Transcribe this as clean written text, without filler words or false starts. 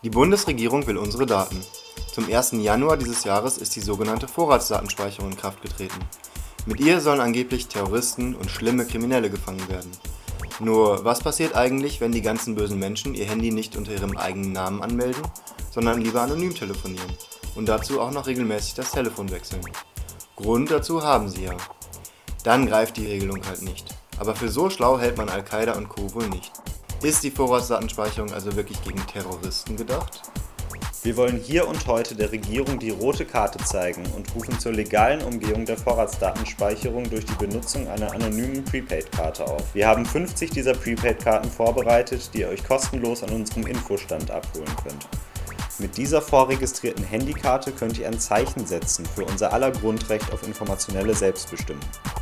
Die Bundesregierung will unsere Daten. Zum 1. Januar dieses Jahres ist die sogenannte Vorratsdatenspeicherung in Kraft getreten. Mit ihr sollen angeblich Terroristen und schlimme Kriminelle gefangen werden. Nur, was passiert eigentlich, wenn die ganzen bösen Menschen ihr Handy nicht unter ihrem eigenen Namen anmelden, sondern lieber anonym telefonieren und dazu auch noch regelmäßig das Telefon wechseln? Grund dazu haben sie ja. Dann greift die Regelung halt nicht. Aber für so schlau hält man Al-Qaida und Co. wohl nicht. Ist die Vorratsdatenspeicherung also wirklich gegen Terroristen gedacht? Wir wollen hier und heute der Regierung die rote Karte zeigen und rufen zur legalen Umgehung der Vorratsdatenspeicherung durch die Benutzung einer anonymen Prepaid-Karte auf. Wir haben 50 dieser Prepaid-Karten vorbereitet, die ihr euch kostenlos an unserem Infostand abholen könnt. Mit dieser vorregistrierten Handykarte könnt ihr ein Zeichen setzen für unser aller Grundrecht auf informationelle Selbstbestimmung.